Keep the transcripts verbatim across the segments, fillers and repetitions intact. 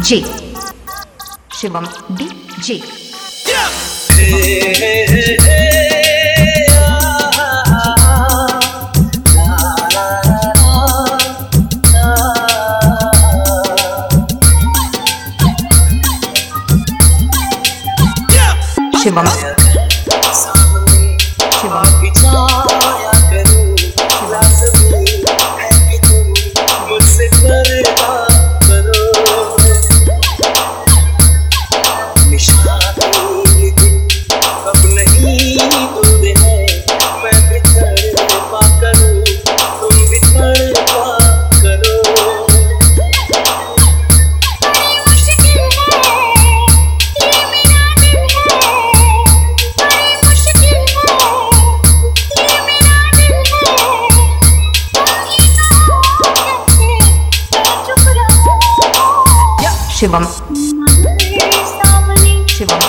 जे Shivam DJ. Shivam Shivam Shivam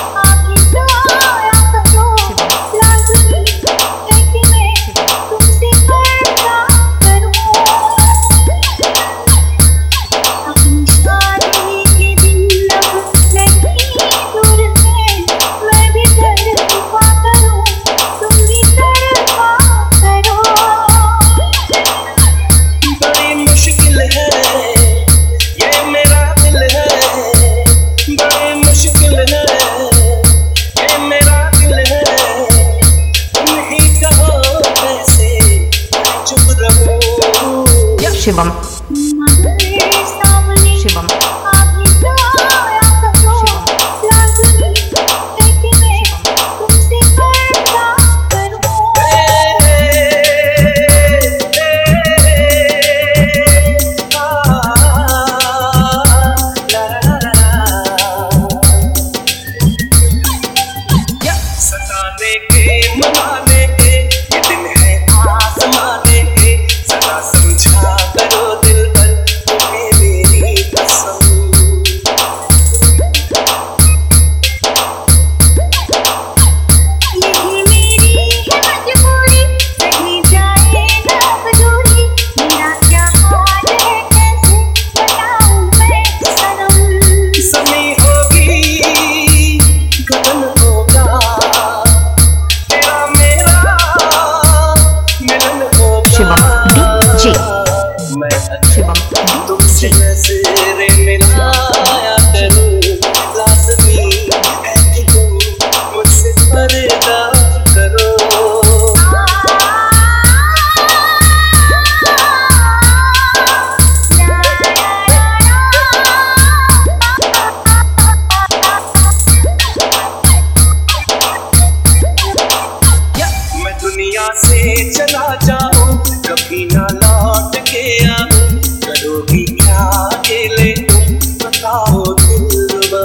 Shivam Shivam सताने के मनाने के ये दिन है आसमाने के, सदा समझा करो दिल पर तुम्हें मेरी कसम। यही मेरी है मजबूरी, कहीं जाए ना दूरी, मेरा क्या हाल है कैसे बताऊं मैं सनम। समी होगी गगन होगा, तेरा मेरा मिलन होगा। शिवम डीजे मैं शिवम तुमसे नजरें मिलाया करूं, लाज़मी है कि तुम मुझसे पर्दा करो। मैं दुनिया से चला जाऊं, कभी ना लौट के आऊं, करोगी क्या अकेले तुम बताओ दिलरुबा।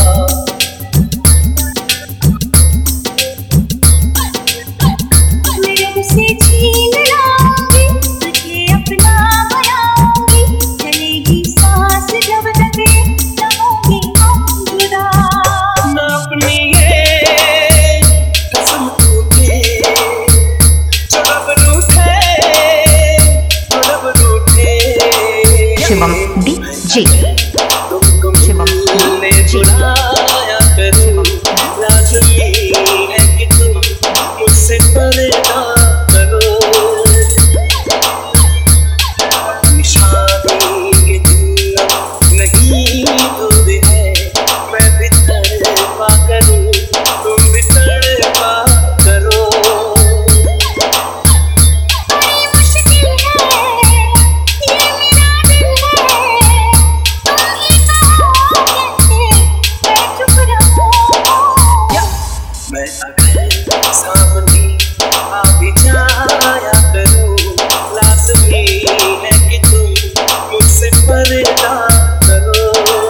मेरे से छीन लाऊंगी, तुझे अपना बनाऊंगी, चलेगी सांस जब तक न होंगे हम जुदा। मैं अपनी ये कसम टूटे, जो रब रूठे, जो रब रूठे। शिवम डीजे तुमको शिवम मिलने बुलाया करूं, लाज़मी है कि तुम मुझसे पर्दा करो। निशानी के दिन नहीं दूर है, मैं भी तड़पा करूं, तुम भी तड़पा करो। बड़ी मुश्किल है ये मेरा दिल है, तुम ही कहो कैसे मैं चुप रहूं। मैं अगर सामने आ भी जाया करूं, लाज़मी है कि तुम मुझसे पर्दा करो।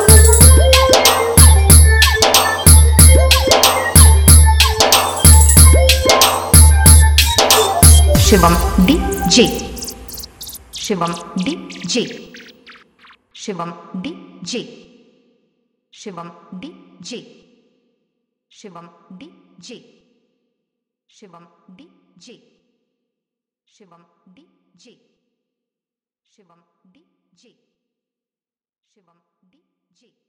Shivam DJ Shivam DJ Shivam DJ Shivam DJ Shivam DJ Shivam DJ Shivam DJ Shivam DJ Shivam DJ